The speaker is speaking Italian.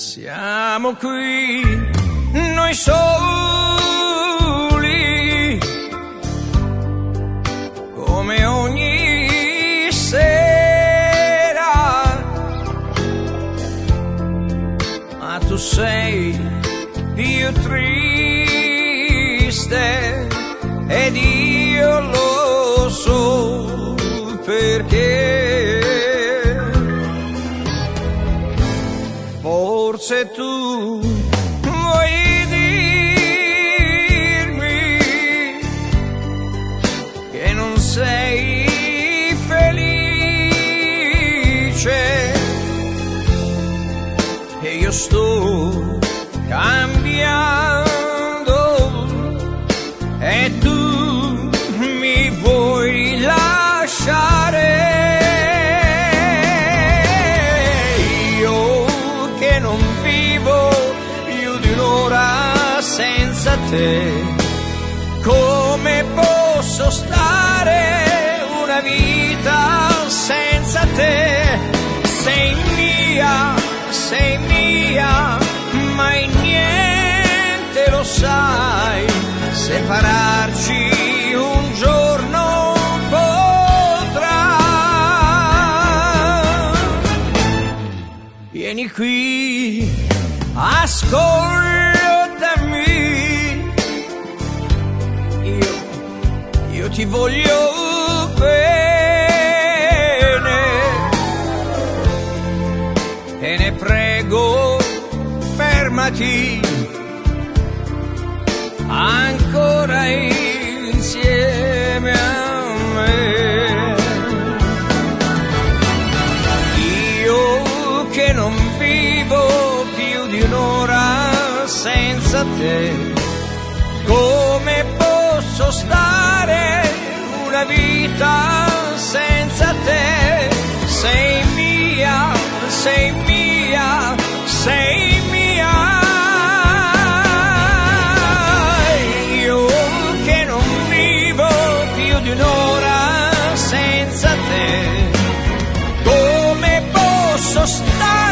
Siamo qui, noi soli, come ogni sera, ma tu sei più triste ed io lo so perché. Forse tu vuoi dirmi che non sei felice e io sto cambiando e tu mi vuoi lasciare. Senza te, come posso stare una vita senza te? Sei mia, mai niente lo sai, separarci un giorno potrà. Vieni qui, ascoltami. Io ti voglio bene e ne prego, fermati ancora insieme a me. Io che non vivo più di un'ora senza te, come posso stare una vita senza te? Sei mia, sei mia, sei mia. Io che non vivo più di un'ora senza te, come posso stare